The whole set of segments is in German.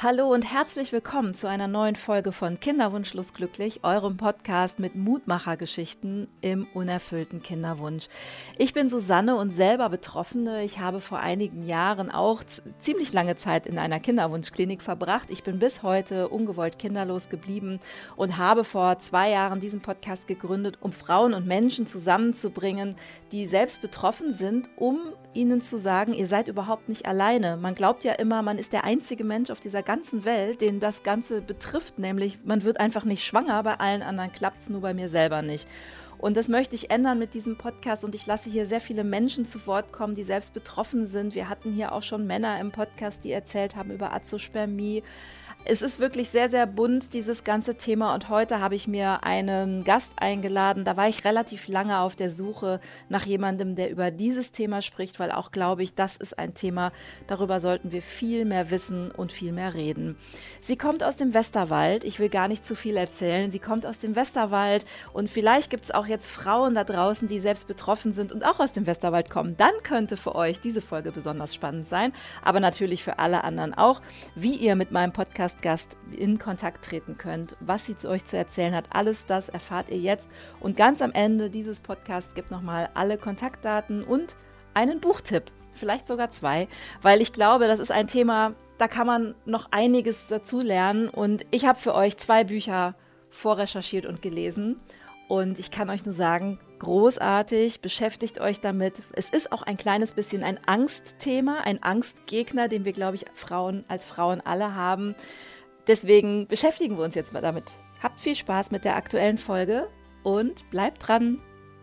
Hallo und herzlich willkommen zu einer neuen Folge von Kinderwunschlos glücklich, eurem Podcast mit Mutmachergeschichten im unerfüllten Kinderwunsch. Ich bin Susanne und selber Betroffene. Ich habe vor einigen Jahren auch ziemlich lange Zeit in einer Kinderwunschklinik verbracht. Ich bin bis heute ungewollt kinderlos geblieben und habe vor 2 Jahren diesen Podcast gegründet, um Frauen und Menschen zusammenzubringen, die selbst betroffen sind, um ihnen zu sagen, ihr seid überhaupt nicht alleine. Man glaubt ja immer, man ist der einzige Mensch auf dieser ganzen Welt, den das Ganze betrifft, nämlich man wird einfach nicht schwanger, bei allen anderen klappt es, nur bei mir selber nicht. Und das möchte ich ändern mit diesem Podcast und ich lasse hier sehr viele Menschen zu Wort kommen, die selbst betroffen sind. Wir hatten hier auch schon Männer im Podcast, die erzählt haben über Azospermie. Es ist wirklich sehr, sehr bunt, dieses ganze Thema, und heute habe ich mir einen Gast eingeladen. Da war ich relativ lange auf der Suche nach jemandem, der über dieses Thema spricht, weil auch, glaube ich, das ist ein Thema, darüber sollten wir viel mehr wissen und viel mehr reden. Sie kommt aus dem Westerwald, ich will gar nicht zu viel erzählen, sie kommt aus dem Westerwald und vielleicht gibt es auch jetzt Frauen da draußen, die selbst betroffen sind und auch aus dem Westerwald kommen. Dann könnte für euch diese Folge besonders spannend sein, aber natürlich für alle anderen auch, wie ihr mit meinem Podcast Gast in Kontakt treten könnt, was sie zu euch zu erzählen hat. Alles das erfahrt ihr jetzt. Und ganz am Ende dieses Podcasts gibt nochmal alle Kontaktdaten und einen Buchtipp, vielleicht sogar 2, weil ich glaube, das ist ein Thema, da kann man noch einiges dazu lernen. Und ich habe für euch 2 Bücher vorrecherchiert und gelesen. Und ich kann euch nur sagen, großartig, beschäftigt euch damit. Es ist auch ein kleines bisschen ein Angstthema, ein Angstgegner, den wir, glaube ich, als Frauen alle haben. Deswegen beschäftigen wir uns jetzt mal damit. Habt viel Spaß mit der aktuellen Folge und bleibt dran.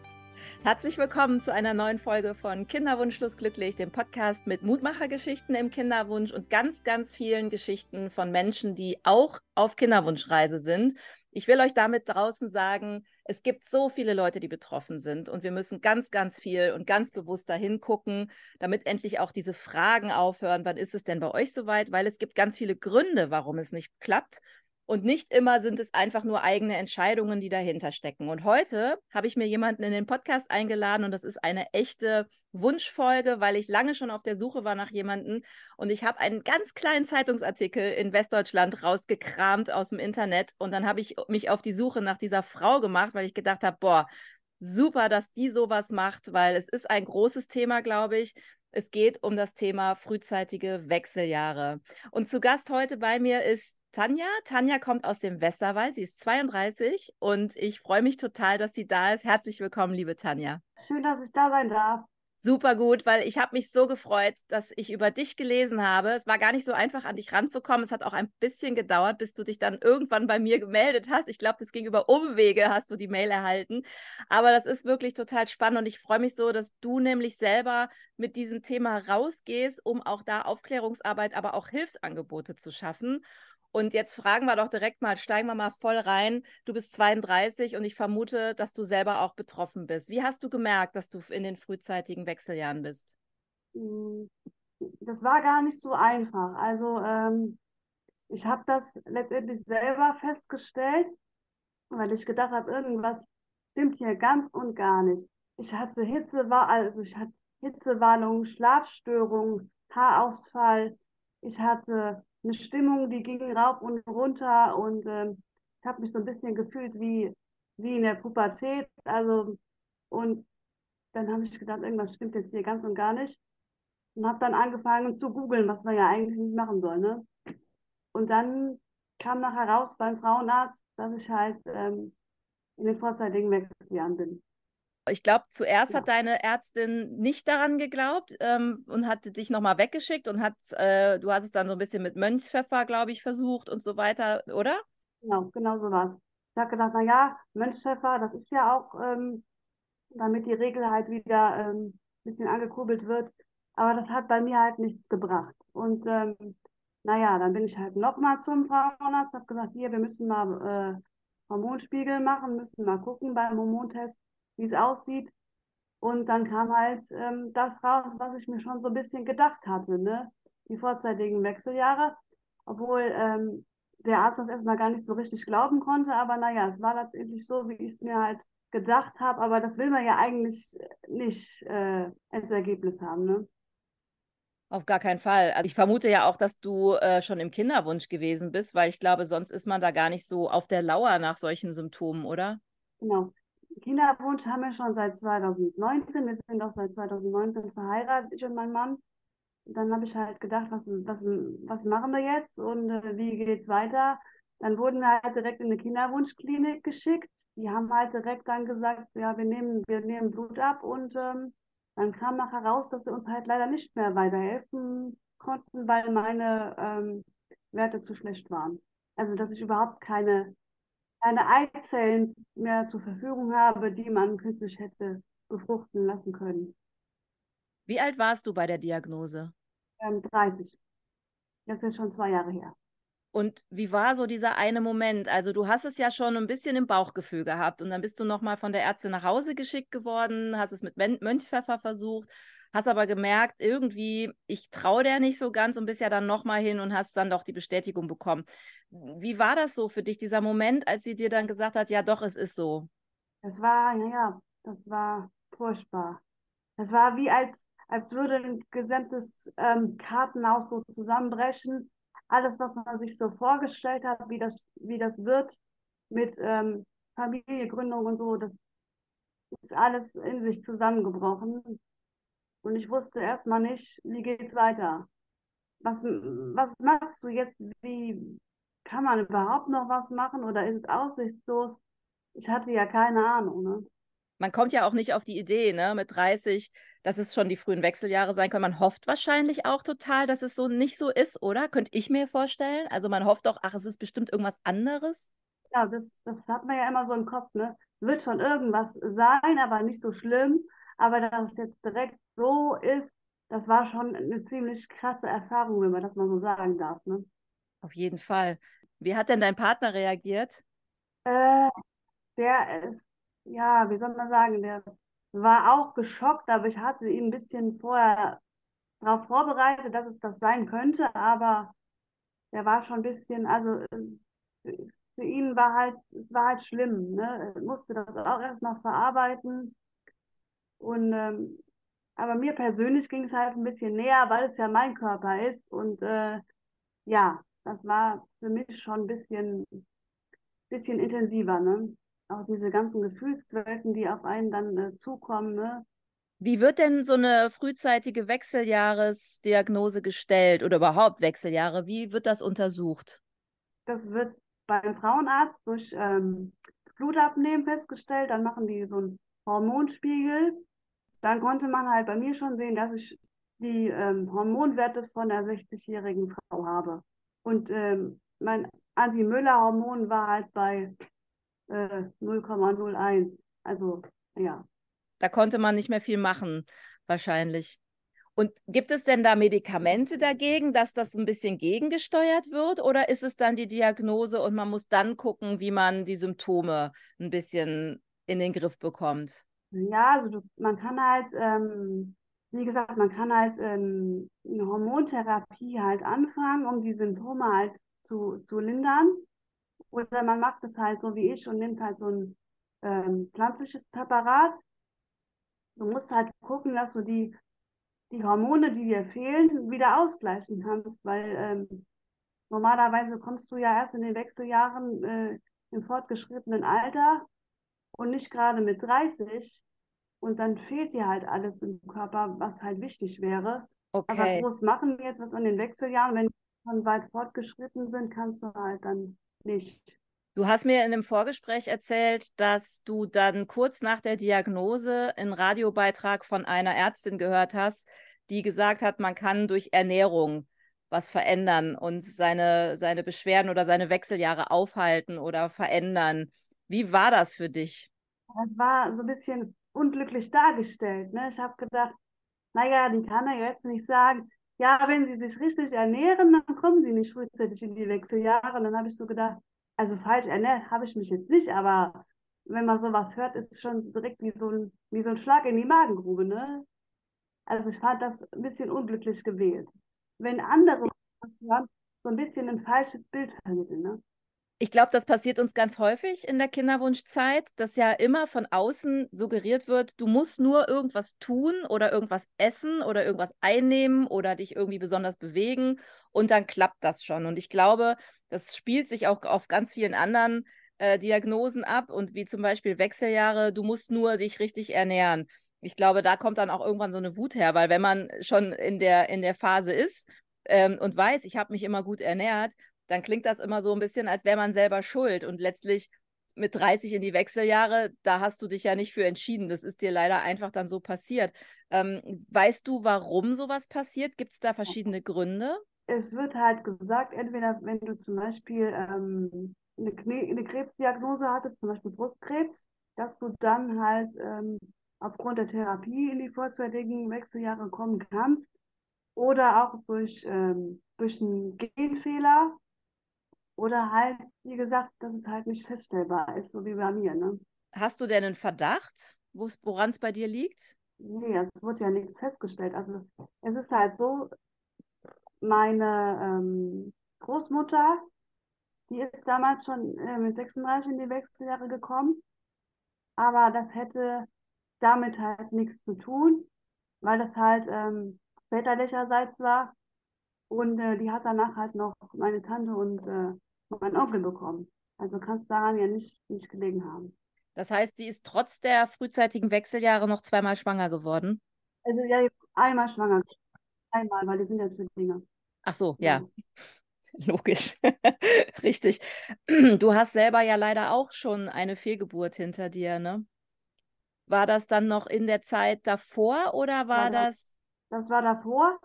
Herzlich willkommen zu einer neuen Folge von Kinderwunschlos glücklich, dem Podcast mit Mutmachergeschichten im Kinderwunsch und ganz, ganz vielen Geschichten von Menschen, die auch auf Kinderwunschreise sind. Ich will euch damit draußen sagen, es gibt so viele Leute, die betroffen sind und wir müssen ganz, ganz viel und ganz bewusst dahin gucken, damit endlich auch diese Fragen aufhören. Wann ist es denn bei euch soweit? Weil es gibt ganz viele Gründe, warum es nicht klappt. Und nicht immer sind es einfach nur eigene Entscheidungen, die dahinter stecken. Und heute habe ich mir jemanden in den Podcast eingeladen und das ist eine echte Wunschfolge, weil ich lange schon auf der Suche war nach jemandem. Und ich habe einen ganz kleinen Zeitungsartikel in Westdeutschland rausgekramt aus dem Internet. Und dann habe ich mich auf die Suche nach dieser Frau gemacht, weil ich gedacht habe, boah, super, dass die sowas macht, weil es ist ein großes Thema, glaube ich. Es geht um das Thema frühzeitige Wechseljahre. Und zu Gast heute bei mir ist Tanja. Tanja kommt aus dem Westerwald. Sie ist 32 und ich freue mich total, dass sie da ist. Herzlich willkommen, liebe Tanja. Schön, dass ich da sein darf. Super gut, weil ich habe mich so gefreut, dass ich über dich gelesen habe. Es war gar nicht so einfach, an dich ranzukommen. Es hat auch ein bisschen gedauert, bis du dich dann irgendwann bei mir gemeldet hast. Ich glaube, das ging über Umwege, hast du die Mail erhalten. Aber das ist wirklich total spannend und ich freue mich so, dass du nämlich selber mit diesem Thema rausgehst, um auch da Aufklärungsarbeit, aber auch Hilfsangebote zu schaffen. Und jetzt fragen wir doch direkt mal, steigen wir mal voll rein. Du bist 32 und ich vermute, dass du selber auch betroffen bist. Wie hast du gemerkt, dass du in den frühzeitigen Wechseljahren bist? Mm, Das war gar nicht so einfach. Ich habe das letztendlich selber festgestellt, weil ich gedacht habe, irgendwas stimmt hier ganz und gar nicht. Ich hatte Hitzewallung, Schlafstörung, Haarausfall. Ich hatte eine Stimmung, die ging rauf und runter und ich habe mich so ein bisschen gefühlt wie in der Pubertät. Und dann habe ich gedacht, irgendwas stimmt jetzt hier ganz und gar nicht. Und habe dann angefangen zu googeln, was man ja eigentlich nicht machen soll. Ne? Und dann kam nachher raus beim Frauenarzt, dass ich halt in den vorzeitigen Wechseljahren bin. Ich glaube, zuerst hat Ja, deine Ärztin nicht daran geglaubt und hat dich nochmal weggeschickt und du hast es dann so ein bisschen mit Mönchspfeffer, glaube ich, versucht und so weiter, oder? genau so war's. Ich habe gedacht, na ja, Mönchspfeffer, das ist ja auch, damit die Regel halt wieder ein bisschen angekurbelt wird. Aber das hat bei mir halt nichts gebracht. Und naja, dann bin ich halt nochmal zum Frauenarzt, habe gesagt, hier, wir müssen mal Hormonspiegel machen, müssen mal gucken beim Hormontest, wie es aussieht. Und dann kam halt das raus, was ich mir schon so ein bisschen gedacht hatte, ne? Die vorzeitigen Wechseljahre, obwohl der Arzt das erstmal gar nicht so richtig glauben konnte, aber naja, es war letztendlich so, wie ich es mir halt gedacht habe, aber das will man ja eigentlich nicht als Ergebnis haben, ne? Auf gar keinen Fall. Also ich vermute ja auch, dass du schon im Kinderwunsch gewesen bist, weil ich glaube, sonst ist man da gar nicht so auf der Lauer nach solchen Symptomen, oder? Genau. Kinderwunsch haben wir schon seit 2019. Wir sind auch seit 2019 verheiratet, ich und mein Mann. Dann habe ich halt gedacht, was machen wir jetzt und wie geht's weiter? Dann wurden wir halt direkt in eine Kinderwunschklinik geschickt. Die haben halt direkt dann gesagt, ja, wir nehmen Blut ab und dann kam nachher raus, dass sie uns halt leider nicht mehr weiterhelfen konnten, weil meine Werte zu schlecht waren. Also, dass ich überhaupt keine Eizellen mehr zur Verfügung habe, die man künstlich hätte befruchten lassen können. Wie alt warst du bei der Diagnose? 30. Das ist schon 2 Jahre her. Und wie war so dieser eine Moment? Also du hast es ja schon ein bisschen im Bauchgefühl gehabt und dann bist du nochmal von der Ärztin nach Hause geschickt geworden, hast es mit Mönchspfeffer versucht, hast aber gemerkt, irgendwie, ich traue der nicht so ganz und bist ja dann nochmal hin und hast dann doch die Bestätigung bekommen. Wie war das so für dich, dieser Moment, als sie dir dann gesagt hat, ja doch, es ist so? Das war, ja, ja, das war furchtbar. Das war wie als würde ein gesamtes Kartenhaus so zusammenbrechen. Alles, was man sich so vorgestellt hat, wie das wird mit Familiengründung und so, das ist alles in sich zusammengebrochen. Und ich wusste erstmal nicht, wie geht's weiter. Was machst du jetzt? Wie kann man überhaupt noch was machen oder ist es aussichtslos? Ich hatte ja keine Ahnung, ne? Man kommt ja auch nicht auf die Idee, ne, mit 30, dass es schon die frühen Wechseljahre sein können. Man hofft wahrscheinlich auch total, dass es so nicht so ist, oder? Könnte ich mir vorstellen. Also man hofft doch, ach, es ist bestimmt irgendwas anderes. Ja, das hat man ja immer so im Kopf, ne? Wird schon irgendwas sein, aber nicht so schlimm. Aber dass es jetzt direkt so ist, das war schon eine ziemlich krasse Erfahrung, wenn man das mal so sagen darf, ne? Auf jeden Fall. Wie hat denn dein Partner reagiert? Äh, der ist, ja, wie soll man sagen, der war auch geschockt, aber ich hatte ihn ein bisschen vorher darauf vorbereitet, dass es das sein könnte, aber der war schon ein bisschen, also für ihn es war halt schlimm, ne? Er musste das auch erstmal verarbeiten und aber mir persönlich ging es halt ein bisschen näher, weil es ja mein Körper ist und ja, das war für mich schon ein bisschen intensiver, ne? Auch diese ganzen Gefühlswelten, die auf einen dann zukommen, ne? Wie wird denn so eine frühzeitige Wechseljahresdiagnose gestellt oder überhaupt Wechseljahre? Wie wird das untersucht? Das wird beim Frauenarzt durch Blutabnehmen festgestellt, dann machen die so einen Hormonspiegel. Dann konnte man halt bei mir schon sehen, dass ich die Hormonwerte von der 60-jährigen Frau habe. Und mein Anti-Müller-Hormon war halt bei 0,01. Also, ja. Da konnte man nicht mehr viel machen, wahrscheinlich. Und gibt es denn da Medikamente dagegen, dass das ein bisschen gegengesteuert wird? Oder ist es dann die Diagnose und man muss dann gucken, wie man die Symptome ein bisschen in den Griff bekommt? Ja, also man kann halt, wie gesagt, man kann halt eine Hormontherapie halt anfangen, um die Symptome halt zu lindern. Oder man macht es halt so wie ich und nimmt halt so ein pflanzliches Präparat. Du musst halt gucken, dass du die Hormone, die dir fehlen, wieder ausgleichen kannst, weil normalerweise kommst du ja erst in den Wechseljahren im fortgeschrittenen Alter und nicht gerade mit 30. Und dann fehlt dir halt alles im Körper, was halt wichtig wäre. Aber Okay. groß machen jetzt was an den Wechseljahren, wenn die schon weit fortgeschritten sind, kannst du halt dann nicht. Du hast mir in einem Vorgespräch erzählt, dass du dann kurz nach der Diagnose einen Radiobeitrag von einer Ärztin gehört hast, die gesagt hat, man kann durch Ernährung was verändern und seine Beschwerden oder seine Wechseljahre aufhalten oder verändern. Wie war das für dich? Das war so ein bisschen unglücklich dargestellt. Ne? Ich habe gedacht, naja, die kann ja jetzt nicht sagen, ja, wenn sie sich richtig ernähren, dann kommen sie nicht frühzeitig in die Wechseljahre. Und dann habe ich so gedacht, also falsch ernährt habe ich mich jetzt nicht, aber wenn man sowas hört, ist es schon direkt wie so ein Schlag in die Magengrube, ne? Also ich fand das ein bisschen unglücklich gewählt. Wenn andere was hören, so ein bisschen ein falsches Bild vermitteln, ne? Ich glaube, das passiert uns ganz häufig in der Kinderwunschzeit, dass ja immer von außen suggeriert wird, du musst nur irgendwas tun oder irgendwas essen oder irgendwas einnehmen oder dich irgendwie besonders bewegen und dann klappt das schon. Und ich glaube, das spielt sich auch auf ganz vielen anderen Diagnosen ab und wie zum Beispiel Wechseljahre, du musst nur dich richtig ernähren. Ich glaube, da kommt dann auch irgendwann so eine Wut her, weil wenn man schon in der Phase ist und weiß, ich habe mich immer gut ernährt, dann klingt das immer so ein bisschen, als wäre man selber schuld. Und letztlich mit 30 in die Wechseljahre, da hast du dich ja nicht für entschieden. Das ist dir leider einfach dann so passiert. Weißt du, warum sowas passiert? Gibt es da verschiedene Gründe? Es wird halt gesagt, entweder wenn du zum Beispiel eine Krebsdiagnose hattest, zum Beispiel Brustkrebs, dass du dann halt aufgrund der Therapie in die vorzeitigen Wechseljahre kommen kannst oder auch durch einen Genfehler oder halt, wie gesagt, dass es halt nicht feststellbar ist, so wie bei mir, ne? Hast du denn einen Verdacht, woran es bei dir liegt? Nee, es wird ja nichts festgestellt. Also es ist halt so, meine Großmutter, die ist damals schon mit 36 in die Wechseljahre gekommen, aber das hätte damit halt nichts zu tun, weil das halt väterlicherseits war und die hat danach halt noch meine Tante und meinen Onkel bekommen. Also kann es daran ja nicht gelegen haben. Das heißt, sie ist trotz der frühzeitigen Wechseljahre noch zweimal schwanger geworden. Also ja, einmal schwanger, einmal, weil die sind ja Zwillinge. Ach so, ja, Ja. logisch. Richtig. Du hast selber ja leider auch schon eine Fehlgeburt hinter dir, ne? War das dann noch in der Zeit davor oder War war da, das? das war davor,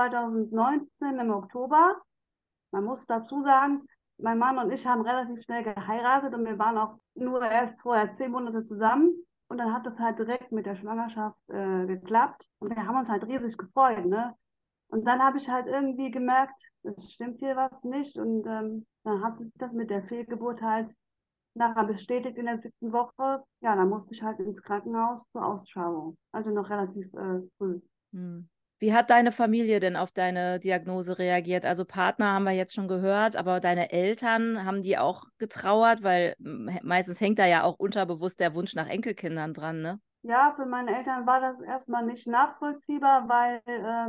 2019 im Oktober. Man muss dazu sagen, mein Mann und ich haben relativ schnell geheiratet und wir waren auch nur erst vorher 10 Monate zusammen. Und dann hat es halt direkt mit der Schwangerschaft geklappt. Und wir haben uns halt riesig gefreut, ne? Und dann habe ich halt irgendwie gemerkt, es stimmt hier was nicht. Und dann hat sich das mit der Fehlgeburt halt nachher bestätigt in der 7. Woche. Ja, dann musste ich halt ins Krankenhaus zur Ausschauung. Also noch relativ früh. Hm. Wie hat deine Familie denn auf deine Diagnose reagiert? Also Partner haben wir jetzt schon gehört, aber deine Eltern, haben die auch getrauert? Weil meistens hängt da ja auch unterbewusst der Wunsch nach Enkelkindern dran, ne? Ja, für meine Eltern war das erstmal nicht nachvollziehbar, weil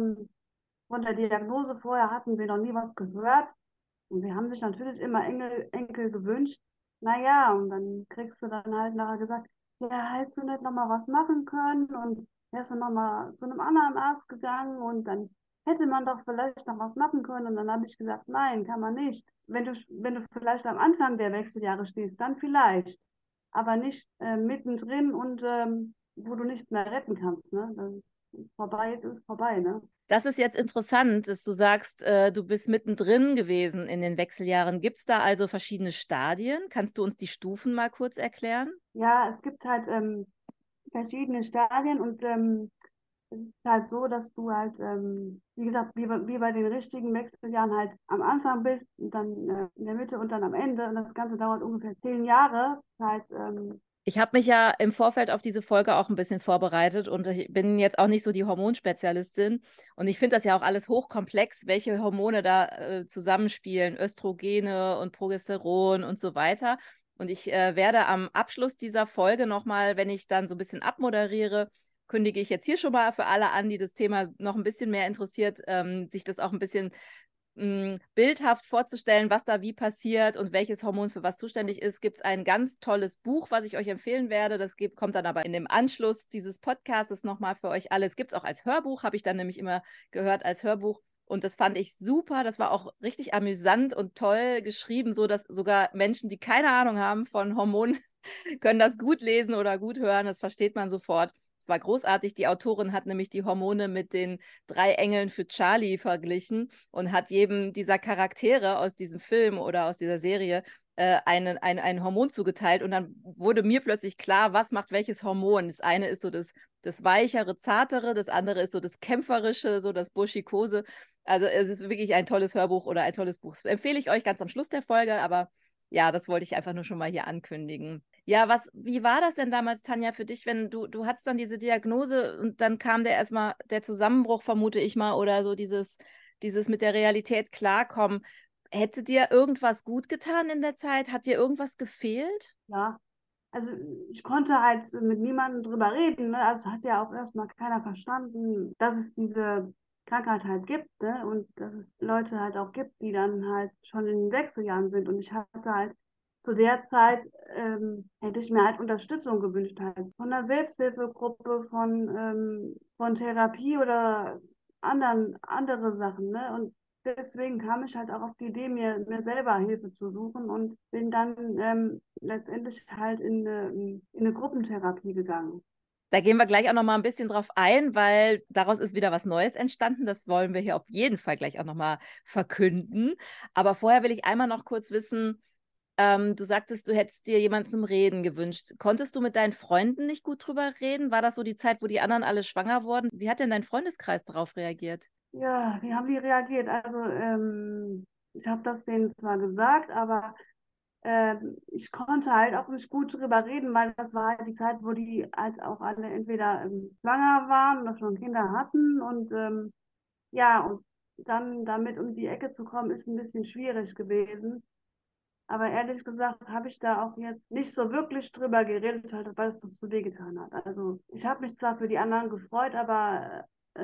von der Diagnose vorher hatten wir noch nie was gehört. Und sie haben sich natürlich immer Enkel gewünscht. Naja, und dann kriegst du dann halt nachher gesagt, ja, hättest du nicht nochmal was machen können und wärst du nochmal zu einem anderen Arzt gegangen und dann hätte man doch vielleicht noch was machen können. Und dann habe ich gesagt, nein, kann man nicht. Wenn du vielleicht am Anfang der Wechseljahre stehst, dann vielleicht, aber nicht mittendrin und wo du nichts mehr retten kannst. Ne? Dann ist vorbei, ist vorbei. Ne? Das ist jetzt interessant, dass du sagst, du bist mittendrin gewesen in den Wechseljahren. Gibt es da also verschiedene Stadien? Kannst du uns die Stufen mal kurz erklären? Ja, es gibt halt verschiedene Stadien und es ist halt so, dass du halt, wie gesagt, wie bei den richtigen Wechseljahren halt am Anfang bist und dann in der Mitte und dann am Ende und das Ganze dauert ungefähr 10 Jahre. Halt, Ich habe mich ja im Vorfeld auf diese Folge auch ein bisschen vorbereitet und ich bin jetzt auch nicht so die Hormonspezialistin. Und ich finde das ja auch alles hochkomplex, welche Hormone da zusammenspielen, Östrogene und Progesteron und so weiter. Und ich werde am Abschluss dieser Folge nochmal, wenn ich dann so ein bisschen abmoderiere, kündige ich jetzt hier schon mal für alle an, die das Thema noch ein bisschen mehr interessiert, sich das auch ein bisschen bildhaft vorzustellen, was da wie passiert und welches Hormon für was zuständig ist, gibt es ein ganz tolles Buch, was ich euch empfehlen werde. Das kommt dann aber in dem Anschluss dieses Podcasts nochmal für euch alle. Es gibt es auch als Hörbuch, habe ich dann nämlich immer gehört als Hörbuch. Und das fand ich super. Das war auch richtig amüsant und toll geschrieben, so dass sogar Menschen, die keine Ahnung haben von Hormonen, können das gut lesen oder gut hören. Das versteht man sofort. Es war großartig. Die Autorin hat nämlich die Hormone mit den 3 Engeln für Charlie verglichen und hat jedem dieser Charaktere aus diesem Film oder aus dieser Serie ein Hormon zugeteilt. Und dann wurde mir plötzlich klar, was macht welches Hormon. Das eine ist so das weichere, zartere, das andere ist so das kämpferische, so das burschikose. Also es ist wirklich ein tolles Hörbuch oder ein tolles Buch. Das empfehle ich euch ganz am Schluss der Folge, aber ja, das wollte ich einfach nur schon mal hier ankündigen. Ja, wie war das denn damals, Tanja, für dich, wenn du hattest dann diese Diagnose und dann kam der Zusammenbruch, vermute ich mal, oder so dieses mit der Realität klarkommen. Hätte dir irgendwas gut getan in der Zeit? Hat dir irgendwas gefehlt? Ja, also ich konnte halt mit niemandem drüber reden, ne? Also hat ja auch erstmal keiner verstanden, dass es diese Krankheit halt gibt, ne? Und dass es Leute halt auch gibt, die dann halt schon in den Wechseljahren sind. Und ich hatte halt zu der Zeit, hätte ich mir halt Unterstützung gewünscht, halt von einer Selbsthilfegruppe, von Therapie oder andere Sachen, ne? Und deswegen kam ich halt auch auf die Idee, mir selber Hilfe zu suchen und bin dann letztendlich halt in eine Gruppentherapie gegangen. Da gehen wir gleich auch noch mal ein bisschen drauf ein, weil daraus ist wieder was Neues entstanden. Das wollen wir hier auf jeden Fall gleich auch noch mal verkünden. Aber vorher will ich einmal noch kurz wissen, du sagtest, du hättest dir jemanden zum Reden gewünscht. Konntest du mit deinen Freunden nicht gut drüber reden? War das so die Zeit, wo die anderen alle schwanger wurden? Wie hat denn dein Freundeskreis darauf reagiert? Ja, wie haben die reagiert? Also ich habe das denen zwar gesagt, aber ich konnte halt auch nicht gut drüber reden, weil das war halt die Zeit, wo die halt auch alle entweder schwanger waren oder schon Kinder hatten und ja, und dann damit um die Ecke zu kommen, ist ein bisschen schwierig gewesen. Aber ehrlich gesagt habe ich da auch jetzt nicht so wirklich drüber geredet, halt, weil es doch so wehgetan hat. Also ich habe mich zwar für die anderen gefreut, aber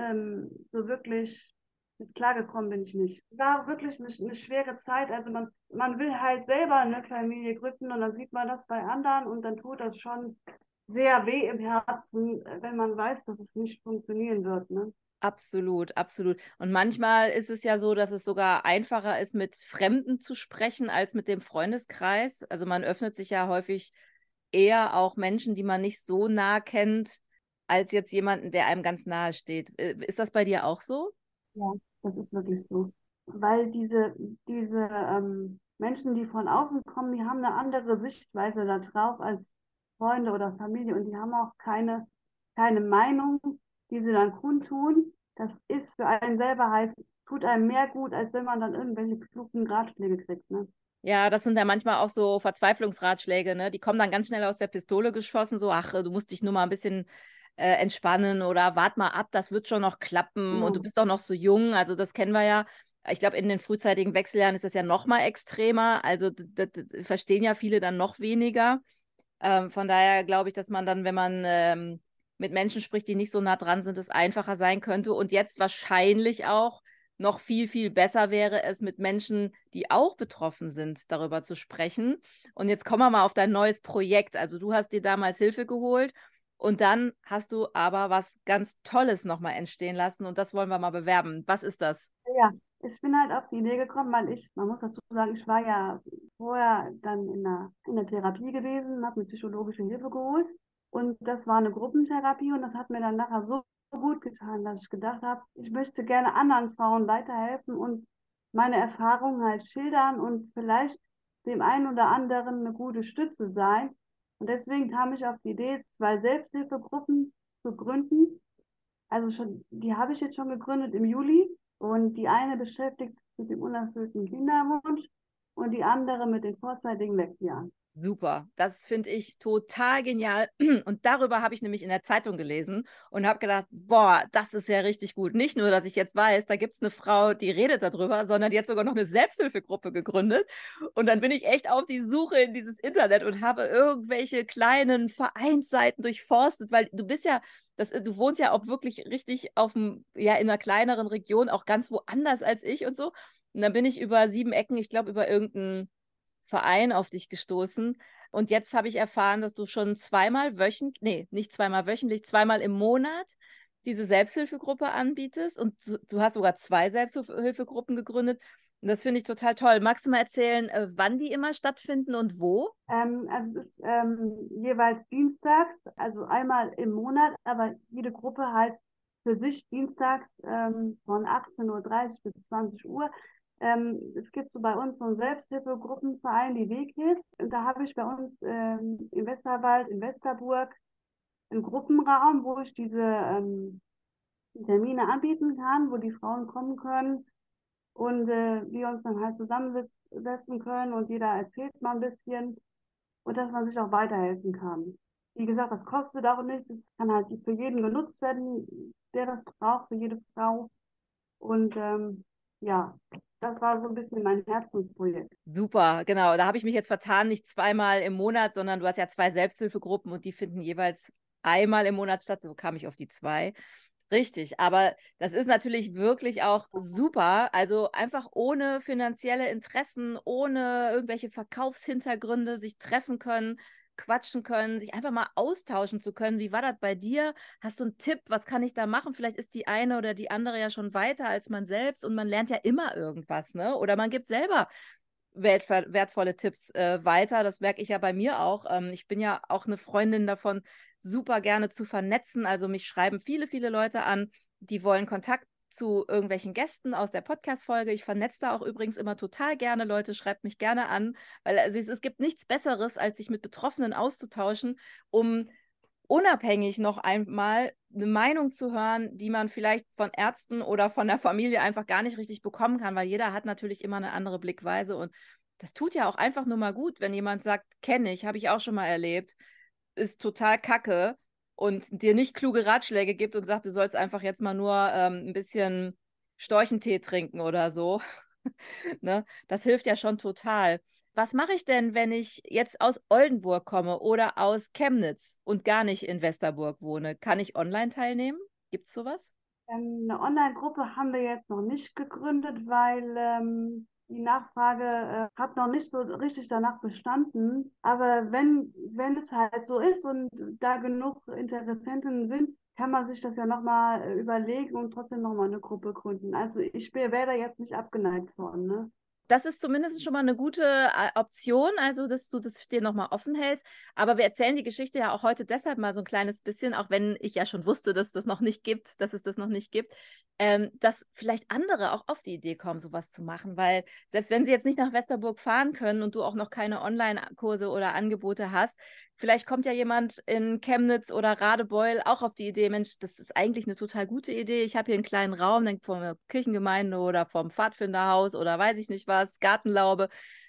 so wirklich mit klargekommen bin ich nicht. War wirklich eine schwere Zeit. Also man will halt selber eine Familie gründen und dann sieht man das bei anderen und dann tut das schon sehr weh im Herzen, wenn man weiß, dass es nicht funktionieren wird, ne? Absolut, absolut. Und manchmal ist es ja so, dass es sogar einfacher ist, mit Fremden zu sprechen als mit dem Freundeskreis. Also man öffnet sich ja häufig eher auch Menschen, die man nicht so nah kennt, als jetzt jemanden, der einem ganz nahe steht. Ist das bei dir auch so? Ja, das ist wirklich so. Weil diese Menschen, die von außen kommen, die haben eine andere Sichtweise darauf als Freunde oder Familie und die haben auch keine Meinung, die sie dann kundtun. Das ist für einen selber halt, tut einem mehr gut, als wenn man dann irgendwelche klugen Ratschläge kriegt, ne? Ja, das sind ja manchmal auch so Verzweiflungsratschläge, ne? Die kommen dann ganz schnell aus der Pistole geschossen, so, ach, du musst dich nur mal ein bisschen entspannen oder wart mal ab, das wird schon noch klappen und du Genau. bist doch noch so jung. Also das kennen wir ja. Ich glaube, in den frühzeitigen Wechseljahren ist das ja noch mal extremer. Also das verstehen ja viele dann noch weniger. Von daher glaube ich, dass man dann, wenn man mit Menschen spricht, die nicht so nah dran sind, es einfacher sein könnte. Und jetzt wahrscheinlich auch noch viel, viel besser wäre es, mit Menschen, die auch betroffen sind, darüber zu sprechen. Und jetzt kommen wir mal auf dein neues Projekt. Also du hast dir damals Hilfe geholt und dann hast du aber was ganz Tolles nochmal entstehen lassen und das wollen wir mal bewerben. Was ist das? Ja, ich bin halt auf die Idee gekommen, weil man muss dazu sagen, ich war ja vorher dann in der Therapie gewesen, habe mir psychologische Hilfe geholt und das war eine Gruppentherapie und das hat mir dann nachher so gut getan, dass ich gedacht habe, ich möchte gerne anderen Frauen weiterhelfen und meine Erfahrungen halt schildern und vielleicht dem einen oder anderen eine gute Stütze sein. Und deswegen kam ich auf die Idee, zwei Selbsthilfegruppen zu gründen, also schon, die habe ich jetzt schon gegründet im Juli und die eine beschäftigt sich mit dem unerfüllten Kinderwunsch und die andere mit den vorzeitigen Wechseljahren. Super, das finde ich total genial. Und darüber habe ich nämlich in der Zeitung gelesen und habe gedacht, boah, das ist ja richtig gut. Nicht nur, dass ich jetzt weiß, da gibt es eine Frau, die redet darüber, sondern die hat sogar noch eine Selbsthilfegruppe gegründet. Und dann bin ich echt auf die Suche in dieses Internet und habe irgendwelche kleinen Vereinsseiten durchforstet, weil du bist ja, du wohnst ja auch wirklich richtig ja, in einer kleineren Region, auch ganz woanders als ich und so. Und dann bin ich über 7 Ecken, ich glaube, über irgendeinen Verein auf dich gestoßen. Und jetzt habe ich erfahren, dass du schon zweimal wöchentlich, nee, nicht zweimal wöchentlich, zweimal im Monat diese Selbsthilfegruppe anbietest. Und du hast sogar zwei Selbsthilfegruppen gegründet. Und das finde ich total toll. Magst du mal erzählen, wann die immer stattfinden und wo? Also es ist jeweils dienstags, also einmal im Monat, aber jede Gruppe halt für sich dienstags von 18:30 Uhr bis 20 Uhr. Es gibt so bei uns so einen Selbsthilfegruppenverein, die Weghilfe. Und da habe ich bei uns im Westerwald, in Westerburg, einen Gruppenraum, wo ich diese Termine anbieten kann, wo die Frauen kommen können und wir uns dann halt zusammensetzen können und jeder erzählt mal ein bisschen und dass man sich auch weiterhelfen kann. Wie gesagt, das kostet auch nichts. Es kann halt für jeden genutzt werden, der das braucht, für jede Frau. Und ja, das war so ein bisschen mein Herzensprojekt. Super, genau. Da habe ich mich jetzt vertan, nicht zweimal im Monat, sondern du hast ja 2 Selbsthilfegruppen und die finden jeweils einmal im Monat statt. So kam ich auf die 2. Richtig, aber das ist natürlich wirklich auch super. Also einfach ohne finanzielle Interessen, ohne irgendwelche Verkaufshintergründe sich treffen können, quatschen können, sich einfach mal austauschen zu können. Wie war das bei dir? Hast du einen Tipp? Was kann ich da machen? Vielleicht ist die eine oder die andere ja schon weiter als man selbst und man lernt ja immer irgendwas, ne? Oder man gibt selber wertvolle Tipps weiter. Das merke ich ja bei mir auch. Ich bin ja auch eine Freundin davon, super gerne zu vernetzen. Also mich schreiben viele, viele Leute an, die wollen Kontakt zu irgendwelchen Gästen aus der Podcast-Folge. Ich vernetze da auch übrigens immer total gerne Leute, schreibt mich gerne an, weil also es gibt nichts Besseres, als sich mit Betroffenen auszutauschen, um unabhängig noch einmal eine Meinung zu hören, die man vielleicht von Ärzten oder von der Familie einfach gar nicht richtig bekommen kann, weil jeder hat natürlich immer eine andere Blickweise und das tut ja auch einfach nur mal gut, wenn jemand sagt, kenne ich, habe ich auch schon mal erlebt, ist total kacke und dir nicht kluge Ratschläge gibt und sagt, du sollst einfach jetzt mal nur ein bisschen Storchentee trinken oder so. Ne? Das hilft ja schon total. Was mache ich denn, wenn ich jetzt aus Oldenburg komme oder aus Chemnitz und gar nicht in Westerburg wohne? Kann ich online teilnehmen? Gibt es sowas? Eine Online-Gruppe haben wir jetzt noch nicht gegründet, weil die Nachfrage hat noch nicht so richtig danach bestanden. Aber wenn es halt so ist und da genug Interessenten sind, kann man sich das ja nochmal überlegen und trotzdem nochmal eine Gruppe gründen. Also wäre da jetzt nicht abgeneigt von, ne? Das ist zumindest schon mal eine gute Option, also dass du das dir nochmal offen hältst. Aber wir erzählen die Geschichte ja auch heute deshalb mal so ein kleines bisschen, auch wenn ich ja schon wusste, dass das noch nicht gibt, dass es das noch nicht gibt, dass vielleicht andere auch auf die Idee kommen, sowas zu machen. Weil selbst wenn sie jetzt nicht nach Westerburg fahren können und du auch noch keine Online-Kurse oder Angebote hast, vielleicht kommt ja jemand in Chemnitz oder Radebeul auch auf die Idee, Mensch, das ist eigentlich eine total gute Idee. Ich habe hier einen kleinen Raum, dann von der Kirchengemeinde oder vom Pfadfinderhaus oder weiß ich nicht was, Gartenlaube.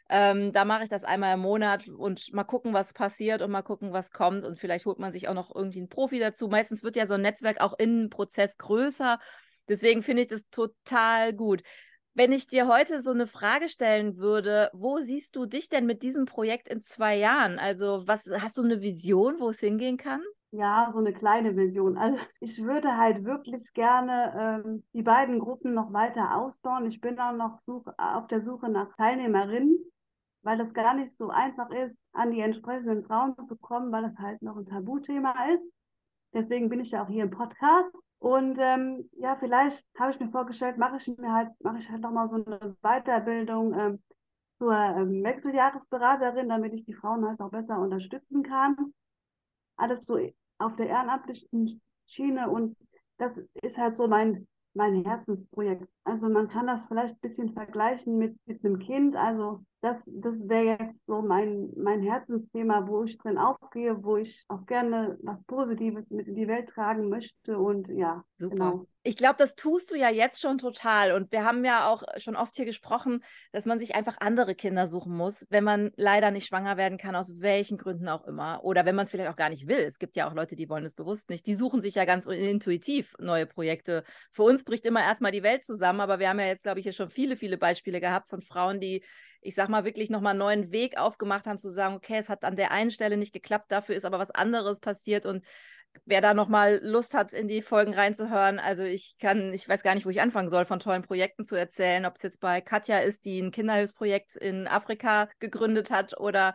Da mache ich das einmal im Monat und mal gucken, was passiert und mal gucken, was kommt. Und vielleicht holt man sich auch noch irgendwie einen Profi dazu. Meistens wird ja so ein Netzwerk auch im Prozess größer. Deswegen finde ich das total gut. Wenn ich dir heute so eine Frage stellen würde, wo siehst du dich denn mit diesem Projekt in 2 Jahren? Also, was hast du eine Vision, wo es hingehen kann? Ja, so eine kleine Version. Also ich würde halt wirklich gerne die beiden Gruppen noch weiter ausbauen. Ich bin auch noch auf der Suche nach Teilnehmerinnen, weil das gar nicht so einfach ist, an die entsprechenden Frauen zu kommen, weil das halt noch ein Tabuthema ist. Deswegen bin ich ja auch hier im Podcast. Und ja, vielleicht habe ich mir vorgestellt, mache ich halt nochmal so eine Weiterbildung zur Wechseljahresberaterin, damit ich die Frauen halt auch besser unterstützen kann. Alles so auf der ehrenamtlichen Schiene und das ist halt so mein Herzensprojekt. Also man kann das vielleicht ein bisschen vergleichen mit einem Kind. Also das wäre jetzt so mein Herzensthema, wo ich drin aufgehe, wo ich auch gerne was Positives mit in die Welt tragen möchte und ja, Super. genau. Ich glaube, das tust du ja jetzt schon total. Und wir haben ja auch schon oft hier gesprochen, dass man sich einfach andere Kinder suchen muss, wenn man leider nicht schwanger werden kann, aus welchen Gründen auch immer. Oder wenn man es vielleicht auch gar nicht will. Es gibt ja auch Leute, die wollen es bewusst nicht. Die suchen sich ja ganz intuitiv neue Projekte. Für uns bricht immer erstmal die Welt zusammen, aber wir haben ja jetzt, glaube ich, hier schon viele, viele Beispiele gehabt von Frauen, die, ich sag mal, wirklich nochmal einen neuen Weg aufgemacht haben, zu sagen, okay, es hat an der einen Stelle nicht geklappt, dafür ist aber was anderes passiert und wer da noch mal Lust hat, in die Folgen reinzuhören, also ich weiß gar nicht, wo ich anfangen soll, von tollen Projekten zu erzählen, ob es jetzt bei Katja ist, die ein Kinderhilfsprojekt in Afrika gegründet hat oder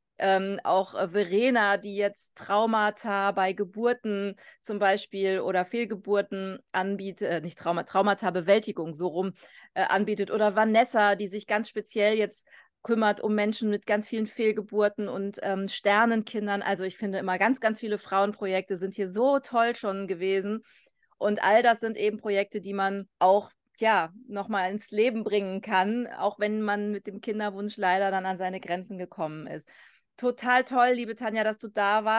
auch Verena, die jetzt Traumata bei Geburten zum Beispiel oder Fehlgeburten anbietet, nicht Traumata-Bewältigung so rum anbietet. Oder Vanessa, die sich ganz speziell jetzt kümmert um Menschen mit ganz vielen Fehlgeburten und Sternenkindern. Also ich finde immer ganz, ganz viele Frauenprojekte sind hier so toll schon gewesen. Und all das sind eben Projekte, die man auch ja, nochmal ins Leben bringen kann, auch wenn man mit dem Kinderwunsch leider dann an seine Grenzen gekommen ist. Total toll, liebe Tanja, dass du da warst.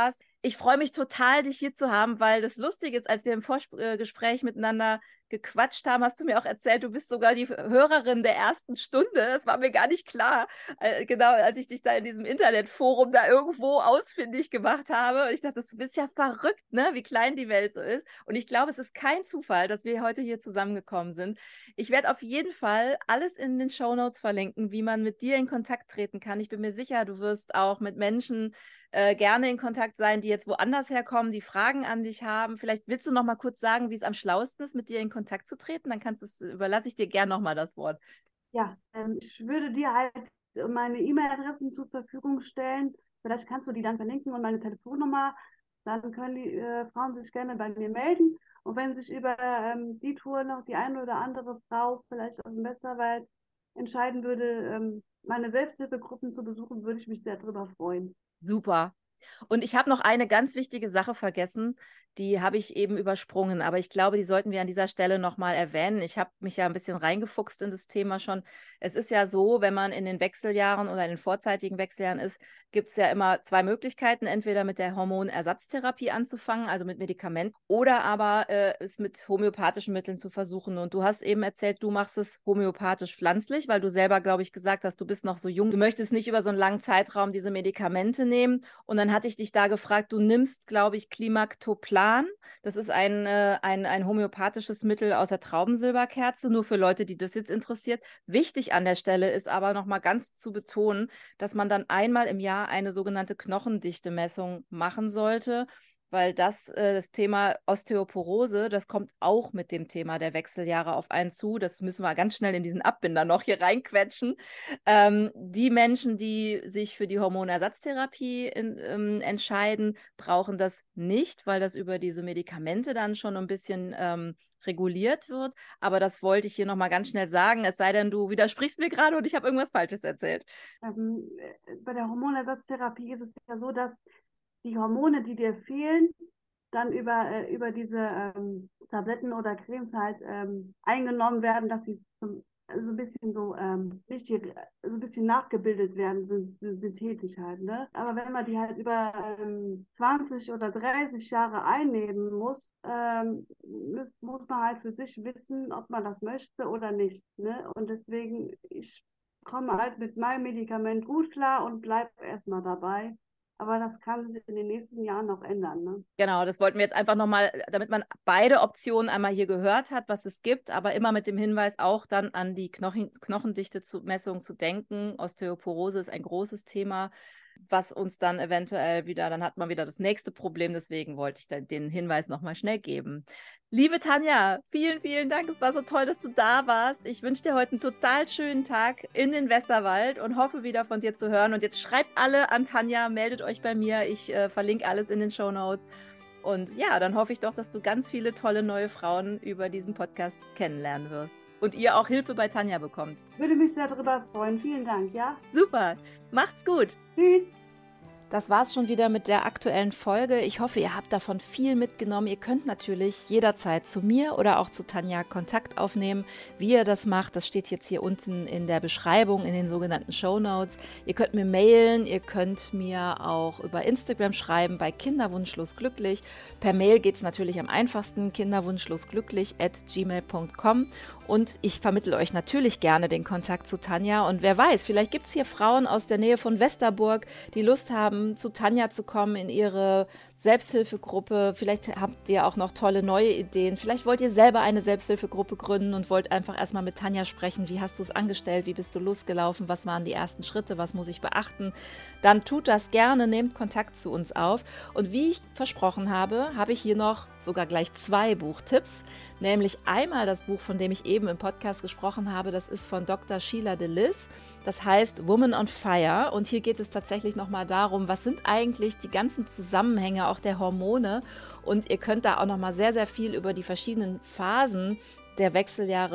Ich freue mich total, dich hier zu haben, weil das lustig ist, als wir im Vorgespräch miteinander gequatscht haben, hast du mir auch erzählt, du bist sogar die Hörerin der ersten Stunde. Das war mir gar nicht klar. Genau, als ich dich da in diesem Internetforum da irgendwo ausfindig gemacht habe. Ich dachte, das ist ja verrückt, ne? Wie klein die Welt so ist. Und ich glaube, es ist kein Zufall, dass wir heute hier zusammengekommen sind. Ich werde auf jeden Fall alles in den Shownotes verlinken, wie man mit dir in Kontakt treten kann. Ich bin mir sicher, du wirst auch mit Menschen gerne in Kontakt sein, die jetzt woanders herkommen, die Fragen an dich haben. Vielleicht willst du noch mal kurz sagen, wie es am schlauesten ist, mit dir in Kontakt zu treten. Dann überlasse ich dir gerne noch mal das Wort. Ja, ich würde dir halt meine E-Mail-Adressen zur Verfügung stellen. Vielleicht kannst du die dann verlinken und meine Telefonnummer. Dann können die Frauen sich gerne bei mir melden. Und wenn sich über die Tour noch die eine oder andere Frau vielleicht aus dem Westerwald entscheiden würde, meine Selbsthilfegruppen zu besuchen, würde ich mich sehr darüber freuen. Super. Und ich habe noch eine ganz wichtige Sache vergessen, die habe ich eben übersprungen, aber ich glaube, die sollten wir an dieser Stelle nochmal erwähnen. Ich habe mich ja ein bisschen reingefuchst in das Thema schon. Es ist ja so, wenn man in den Wechseljahren oder in den vorzeitigen Wechseljahren ist, gibt es ja immer zwei Möglichkeiten, entweder mit der Hormonersatztherapie anzufangen, also mit Medikamenten, oder aber es mit homöopathischen Mitteln zu versuchen. Und du hast eben erzählt, du machst es homöopathisch pflanzlich, weil du selber, glaube ich, gesagt hast, du bist noch so jung, du möchtest nicht über so einen langen Zeitraum diese Medikamente nehmen. Und dann hatte ich dich da gefragt, du nimmst, glaube ich, Klimactoplan. Das ist ein homöopathisches Mittel aus der Traubensilberkerze, nur für Leute, die das jetzt interessiert. Wichtig an der Stelle ist aber nochmal ganz zu betonen, dass man dann einmal im Jahr eine sogenannte Knochendichte-Messung machen sollte, weil das Thema Osteoporose, das kommt auch mit dem Thema der Wechseljahre auf einen zu. Das müssen wir ganz schnell in diesen Abbinder noch hier reinquetschen. Die Menschen, die sich für die Hormonersatztherapie entscheiden, brauchen das nicht, weil das über diese Medikamente dann schon ein bisschen reguliert wird. Aber das wollte ich hier nochmal ganz schnell sagen, es sei denn, du widersprichst mir gerade und ich habe irgendwas Falsches erzählt. Bei der Hormonersatztherapie ist es ja so, dass die Hormone, die dir fehlen, dann über diese Tabletten oder Cremes halt eingenommen werden, dass sie so ein bisschen so, nicht hier, so ein bisschen nachgebildet werden, synthetisch halt. Ne? Aber wenn man die halt über 20 oder 30 Jahre einnehmen muss, muss man halt für sich wissen, ob man das möchte oder nicht. Ne? Und deswegen, ich komme halt mit meinem Medikament gut klar und bleibe erstmal dabei. Aber das kann sich in den nächsten Jahren noch ändern. Ne? Genau, das wollten wir jetzt einfach nochmal, damit man beide Optionen einmal hier gehört hat, was es gibt, aber immer mit dem Hinweis auch dann an die Knochendichte-Messung zu denken. Osteoporose ist ein großes Thema, was uns dann eventuell wieder, dann hat man wieder das nächste Problem. Deswegen wollte ich dann den Hinweis nochmal schnell geben. Liebe Tanja, vielen, vielen Dank. Es war so toll, dass du da warst. Ich wünsche dir heute einen total schönen Tag in den Westerwald und hoffe wieder von dir zu hören. Und jetzt schreibt alle an Tanja, meldet euch bei mir. Ich verlinke alles in den Shownotes. Und ja, dann hoffe ich doch, dass du ganz viele tolle neue Frauen über diesen Podcast kennenlernen wirst. Und ihr auch Hilfe bei Tanja bekommt. Würde mich sehr darüber freuen. Vielen Dank, ja? Super, macht's gut. Tschüss. Das war's schon wieder mit der aktuellen Folge. Ich hoffe, ihr habt davon viel mitgenommen. Ihr könnt natürlich jederzeit zu mir oder auch zu Tanja Kontakt aufnehmen. Wie ihr das macht, das steht jetzt hier unten in der Beschreibung, in den sogenannten Shownotes. Ihr könnt mir mailen, ihr könnt mir auch über Instagram schreiben bei kinderwunschlosglücklich. Per Mail geht's natürlich am einfachsten, kinderwunschlosglücklich@gmail.com. Und ich vermittle euch natürlich gerne den Kontakt zu Tanja. Und wer weiß, vielleicht gibt es hier Frauen aus der Nähe von Westerburg, die Lust haben, zu Tanja zu kommen in ihre Selbsthilfegruppe. Vielleicht habt ihr auch noch tolle neue Ideen. Vielleicht wollt ihr selber eine Selbsthilfegruppe gründen und wollt einfach erstmal mit Tanja sprechen. Wie hast du es angestellt? Wie bist du losgelaufen? Was waren die ersten Schritte? Was muss ich beachten? Dann tut das gerne, nehmt Kontakt zu uns auf. Und wie ich versprochen habe, habe ich hier noch sogar gleich 2 Buchtipps. Nämlich einmal das Buch, von dem ich eben im Podcast gesprochen habe. Das ist von Dr. Sheila DeLis. Das heißt Woman on Fire. Und hier geht es tatsächlich nochmal darum, was sind eigentlich die ganzen Zusammenhänge auch der Hormone. Und ihr könnt da auch nochmal sehr, sehr viel über die verschiedenen Phasen der Wechseljahre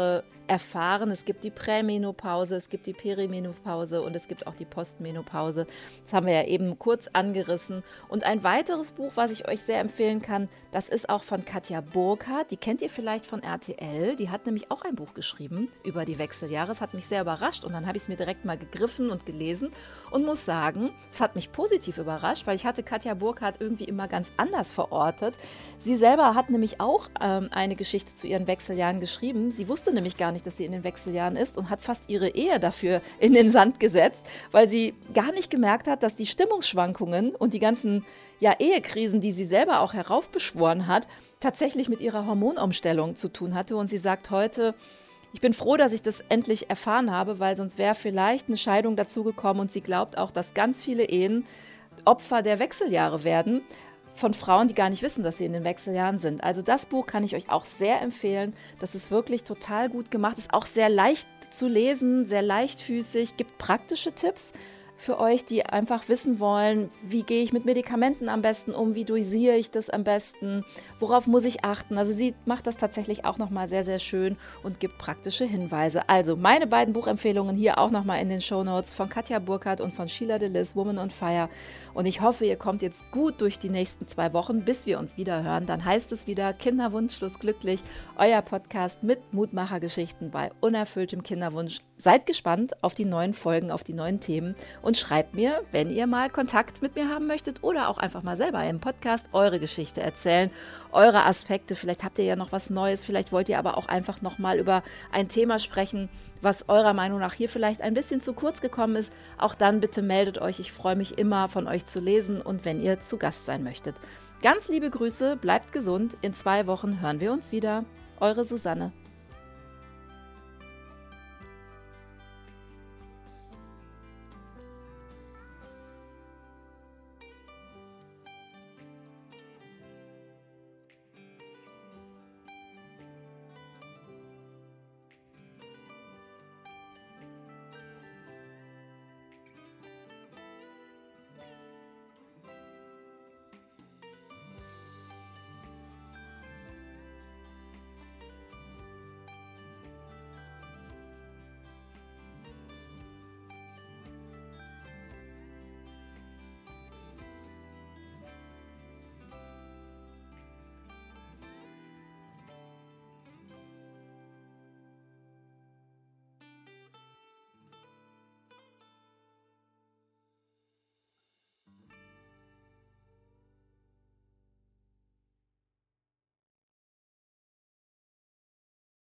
erfahren. Es gibt die Prämenopause, es gibt die Perimenopause und es gibt auch die Postmenopause. Das haben wir ja eben kurz angerissen. Und ein weiteres Buch, was ich euch sehr empfehlen kann, das ist auch von Katja Burkhardt. Die kennt ihr vielleicht von RTL. Die hat nämlich auch ein Buch geschrieben über die Wechseljahre. Es hat mich sehr überrascht und dann habe ich es mir direkt mal gegriffen und gelesen und muss sagen, es hat mich positiv überrascht, weil ich hatte Katja Burkhardt irgendwie immer ganz anders verortet. Sie selber hat nämlich auch eine Geschichte zu ihren Wechseljahren geschrieben. Sie wusste nämlich gar nicht, dass sie in den Wechseljahren ist und hat fast ihre Ehe dafür in den Sand gesetzt, weil sie gar nicht gemerkt hat, dass die Stimmungsschwankungen und die ganzen Ehekrisen, die sie selber auch heraufbeschworen hat, tatsächlich mit ihrer Hormonumstellung zu tun hatte. Und sie sagt heute, ich bin froh, dass ich das endlich erfahren habe, weil sonst wäre vielleicht eine Scheidung dazugekommen. Und sie glaubt auch, dass ganz viele Ehen Opfer der Wechseljahre werden, von Frauen, die gar nicht wissen, dass sie in den Wechseljahren sind. Also das Buch kann ich euch auch sehr empfehlen. Das ist wirklich total gut gemacht, ist auch sehr leicht zu lesen, sehr leichtfüßig, gibt praktische Tipps für euch, die einfach wissen wollen, wie gehe ich mit Medikamenten am besten um, wie dosiere ich das am besten, worauf muss ich achten. Also sie macht das tatsächlich auch nochmal sehr, sehr schön und gibt praktische Hinweise. Also meine beiden Buchempfehlungen hier auch nochmal in den Shownotes von Katja Burkhardt und von Sheila Delis, Woman on Fire. Und ich hoffe, ihr kommt jetzt gut durch die nächsten 2 Wochen, bis wir uns wieder hören. Dann heißt es wieder Kinderwunschlos glücklich, euer Podcast mit Mutmachergeschichten bei unerfülltem Kinderwunsch. Seid gespannt auf die neuen Folgen, auf die neuen Themen und schreibt mir, wenn ihr mal Kontakt mit mir haben möchtet oder auch einfach mal selber im Podcast eure Geschichte erzählen, eure Aspekte. Vielleicht habt ihr ja noch was Neues, vielleicht wollt ihr aber auch einfach noch mal über ein Thema sprechen, was eurer Meinung nach hier vielleicht ein bisschen zu kurz gekommen ist. Auch dann bitte meldet euch. Ich freue mich immer, von euch zu lesen und wenn ihr zu Gast sein möchtet. Ganz liebe Grüße, bleibt gesund. In 2 Wochen hören wir uns wieder. Eure Susanne.